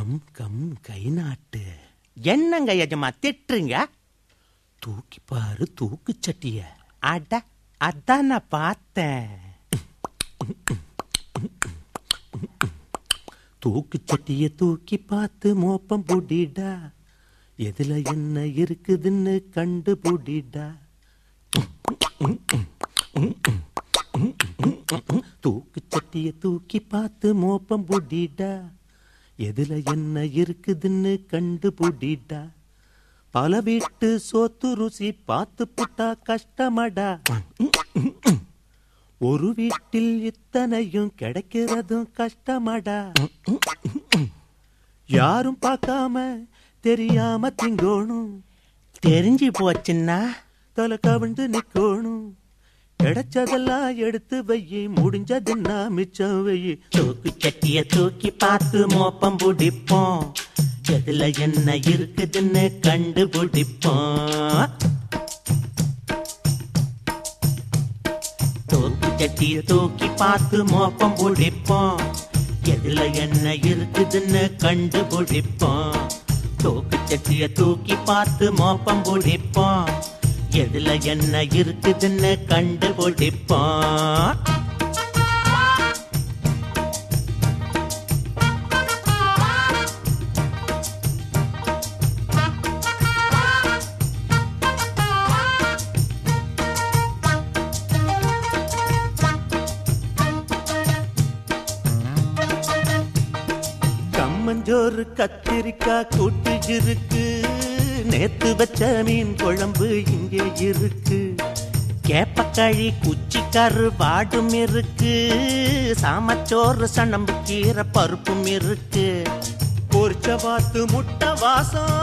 Come come கை நாட்டு. என்னங்க எஜமா திட்டுறீங்க? தூக்கி பாரு தூக்கு சட்டிய. அட அதான் நான் பார்த்தேன். தூக்கு சட்டிய தூக்கி பார்த்து மோப்பம் புடிடா, எதுல என்ன இருக்குதுன்னு கண்டு புடிடா. தூக்கு சட்டிய தூக்கி பார்த்து மோப்பம் புடிடா, எதுல என்ன இருக்குதுன்னு கண்டு புடிடா. பல வீட்டு சோத்து ருசி பார்த்து புட்டா கஷ்டமடா. ஒரு வீட்டில் இத்தனையும் கிடைக்கிறதும் கஷ்டமடா. யாரும் பார்க்காம தெரியாம திங்கோணும், தெரிஞ்சு போச்சுன்னா தலை கவிழ்ந்து நிக்கோணும். கிடைச்சதெல்லாம் எடுத்து வையி, முடிஞ்சதுன்னா மிச்சம் வையி. தூக்கு சட்டிய தூக்கி பார்த்து மோப்பம் பிடிப்போம், எதுல என்ன இருக்குதுன்னு கண்டுபிடிப்போம். தூக்கு சட்டிய தூக்கி பார்த்து மோப்பம் பிடிப்போம், எதுல என்ன இருக்குதுன்னு கண்டுபிடிப்போம். தூக்கு சட்டிய தூக்கி பார்த்து மோப்பம் பிடிப்போம், எதுல என்ன இருக்குதுன்னு கண்டுபிடிப்போம். கம்மஞ்சோறு கத்திரிக்காய் கூட்டு இருக்கு, நேத்து வச்ச மீன் குழம்பு இங்கே இருக்கு. கேப்பக்கழி குச்சிக்கரு வாடும் இருக்கு, சாமச்சோறு சணம்பு கீரை பருப்பும் இருக்கு. பொரிச்ச வாத்து முட்டை வாசம்,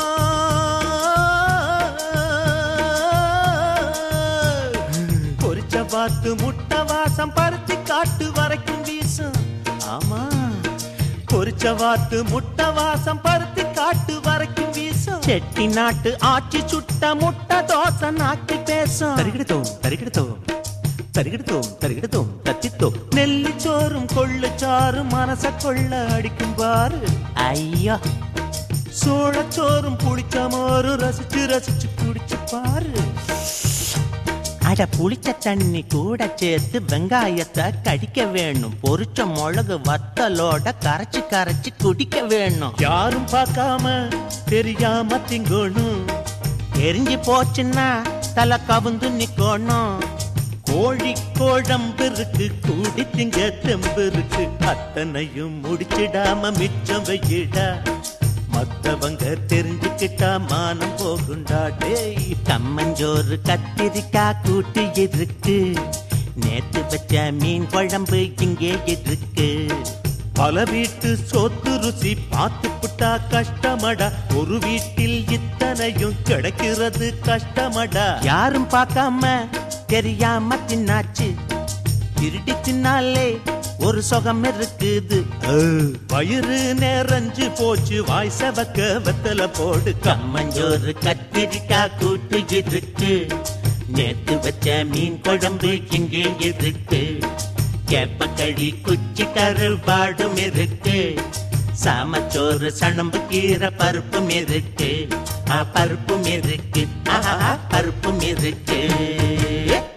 பொரிச்ச வாத்து முட்டை வாசம் பருத்தி காட்டு வரைக்கும் வீசும். ஆமா, பொரிச்ச வாத்து முட்டை வாசம் பருத்தி காட்டு வரைக்கும் வீசும். செட்டி நாட்டு ஆச்சி சுட்ட முட்டை தோசை நாக்கி பேசும். தரிகிடுத்தோம் தரிகிடுத்தோம் தரிகிடுத்தோம் தரிகிடுத்தோம் தத்தித்தோம். நெல்லிச்சோறும் கொள்ளுச்சாரும் மனச கொள்ள அடிக்கும் பாரு. ஐயோ, சோளச்சோறும் புளிச்ச மோரும் ரசிச்சு ரசிச்சு குடிச்சு பாரு. அட புளிச்ச தண்ணி கூட சேர்த்து வெங்காயத்தை கடிக்க வேணும், பொரிச்ச மிளகு வத்தலோட கரைச்சு கரைச்சு குடிக்க வேணும். யாரும் பார்க்காம தெரியாம திங்கணும், தெரிஞ்சு போச்சுன்னா தலை கவுந்து நிக்கணும். கோழி குழம்பு இருக்கு, கூடி திங்க தெம்பு இருக்கு. அத்தனையும் முடிச்சிடாம மிச்சம் வையிடா, மத்தவங்க தெரிஞ்சுக்கிட்டா மானம் போகுண்டா. டேய், கம்மஞ்சோறு கத்திரிக்காய் கூட்டு இருக்கு, நேத்து வச்ச மீன் குழம்பு இங்கே இருக்கு. பல வீட்டு சோத்து ருசி பார்த்து புட்டா கஷ்டமடா. ஒரு வீட்டில் இத்தனையும் கிடைக்கிறது கஷ்டமடா. யாரும் பார்க்காம தெரியாம தின்னாச்சு, திருடி தின்னாலே ஒரு சுகம் இருக்குது. வயிறு நிறைஞ்சு போச்சு, வாய் செவக்க வெத்தல போடு. கம்மஞ்சோறு கத்திரிக்காய் கூட்டு இருக்கு, நேத்து வச்ச மீன் குழம்பு இங்கே இருக்கு. கேப்பக்கழி குச்சி கருவாடும் இருக்கு, சாமச்சோறு சணம்பு கீரை பருப்பும் இருக்கு. பருப்பும் இருக்கு, பருப்பும் இருக்கு.